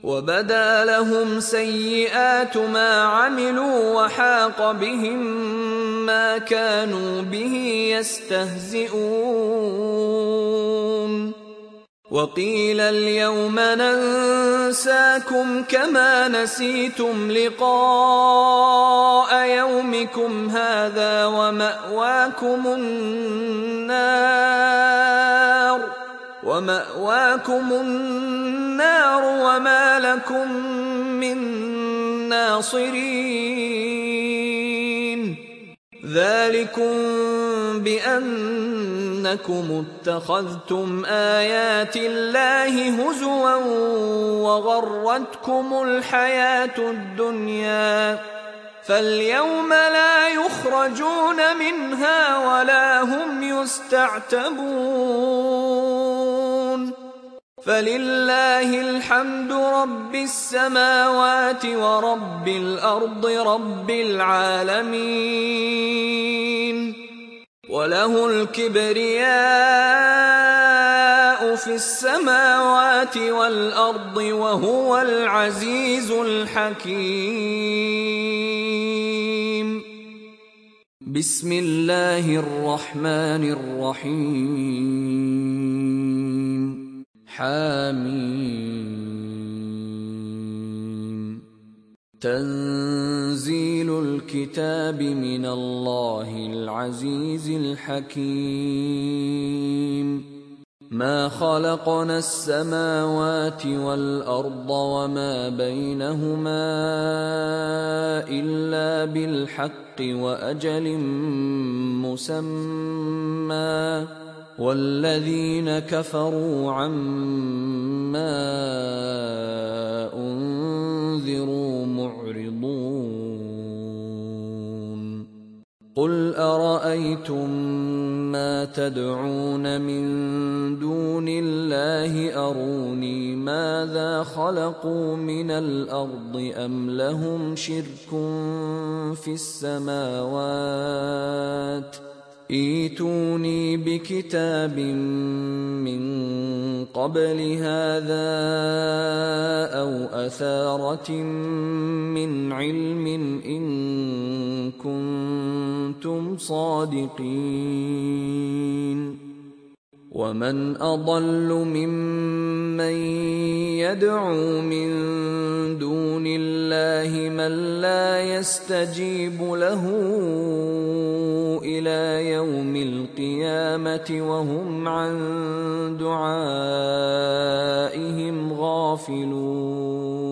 وبدا لهم سيئات ما عملوا وحاق بهم ما كانوا به يستهزئون وقيل اليوم ننساكم كما نسيتم لقاء يومكم هذا ومأواكم النار وما لكم من ناصرين ذلكم بأنكم اتخذتم آيات الله هزوا وغرتكم الحياة الدنيا فاليوم لا يخرجون منها ولا هم يستعتبون فلله الحمد رب السماوات ورب الأرض رب العالمين وله الكبرياء في السماوات والأرض وهو العزيز الحكيم بسم الله الرحمن الرحيم حاميم تنزيل الكتاب من الله العزيز الحكيم ما خلقنا السماوات والأرض وما بينهما إلا بالحق وأجل مسمى والذين كفروا عما أنذروا معرضون قل أرأيتم ما تدعون من دون الله أروني ماذا خلقوا من الأرض أم لهم شرك في السماوات ائتوني بكتاب من قبل هذا أو أثارة من علم إن كنتم صادقين ومن أضل ممن يدعو من دون الله من لا يستجيب له إلى يوم القيامة وهم عن دعائهم غافلون